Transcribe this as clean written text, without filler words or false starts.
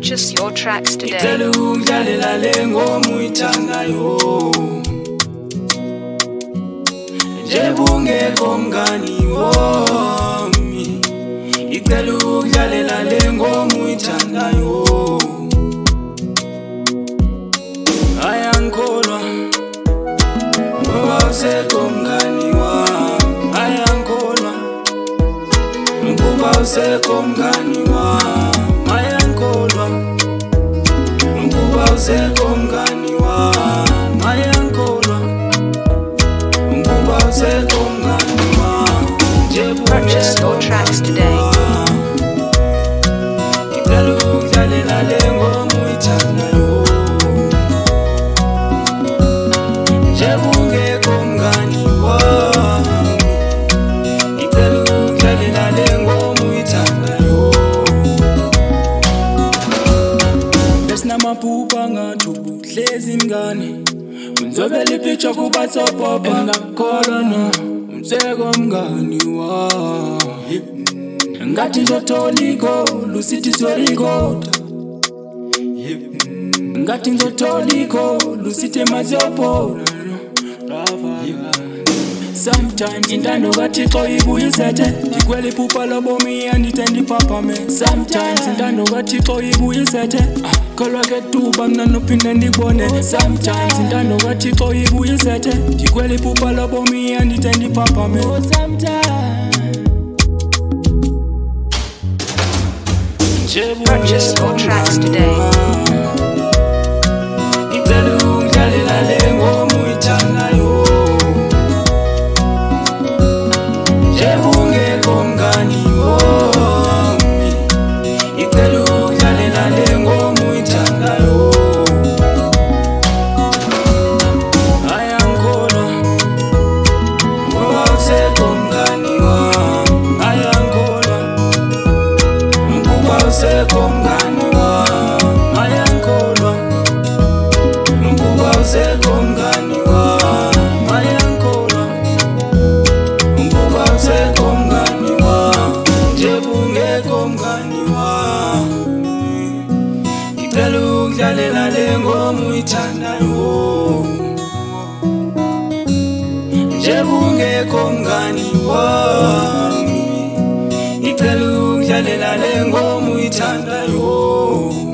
Purchase your tracks today. Ngicela ungidlalela le ngoma uyithandayo, njengoba ungekho mngani wami. Ngicela ungidlalela le ngoma uyithandayo, ayangikholwa ngoba usekho mngani wami. Ayangikholwa ngoba usekho mngani wami. Ayangikholwa ngoba usekho mngani wami. Ayangikholwa ngoba usekho mngani wami. Purchase your tracks today. Ngicela ungidlalela le ngoma uyithandayo, njengoba ungekho mngani wami. Ngicela ungidlalela le ngoma uyithandayo. Besinamaphupha ngathi ubuhlezi mngane, ngizobela ipicture kuba top up. Engakholwa no umseko mngani wami. Ngathi ngizothola ikholu usithi siyorekhoda, ngathi ngizothola ikholu usithi masiyophola. Sometimes intando kaThixo ibuye isethe, ndikwela iphupha lobomi andithe ndiphapame. Sometimes intando kaThixo ibuye isethe, kholwa ke tuba mna nophinde ndibone. Sometimes intando kaThixo ibuye isethe, ndikwela iphupha lobomi andithe ndiphapame. Purchase your tracks today. Ngicela ungidlalela le ngoma uyithandayo, njengoba ungekho mngani wami. Ngicela ungidlalela le ngoma uyithandayo, ayangikholwa ngoba usekho mngani wami. Ayangikholwa ngoba usekho mngani wami. Ayangikholwa ngoba usekho mngani wami. Ayangikholwa ngoba usekho mngani wami, njengoba ungekho mngani wami. Ngicela ungidlalela le ngoma uyithandayo, njengoba ungekho mngani wami. Ngicela ungidlalela le ngoma uyithandayo.